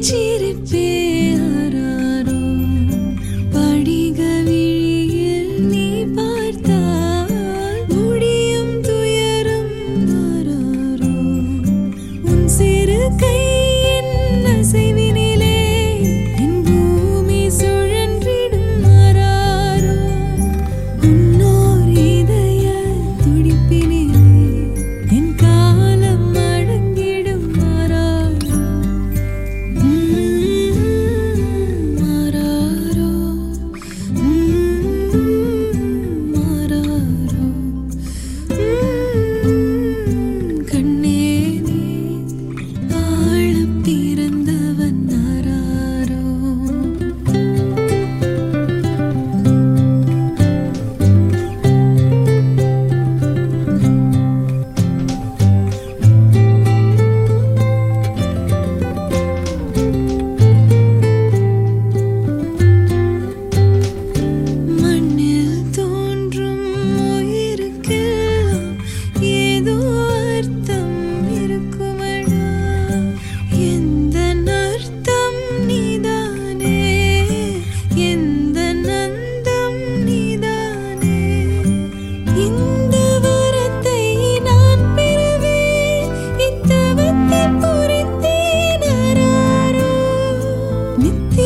சிரிப்பே ஆராரோ படிக விழியில் நீ பார்த்தால் முடியும் துயரம் ஆராரோ உன் சிறு கையின் அசைவினிலே என் பூமி சுழன்றிடும் ஆராரோ உன்னோர் இதய துடிப்பினிலே என் காலம் அடங்கிடும் ஆராரோ ஆராரோ ஆராரோ கண்ணே நீ ஆழப் பிறந்தவன் ஆராரோ மண்ணில் தோன்றும் உயிருக்கெல்லாம் ஏதோ அர்த்தம் இருக்குமடா எந்த அர்த்தம் நீதானே எந்த நந்தம் நீதானே இந்த வரத்தை நான் பெறவே இத்தவத்தை பொறித்தேன் ஆராரோ நித்திய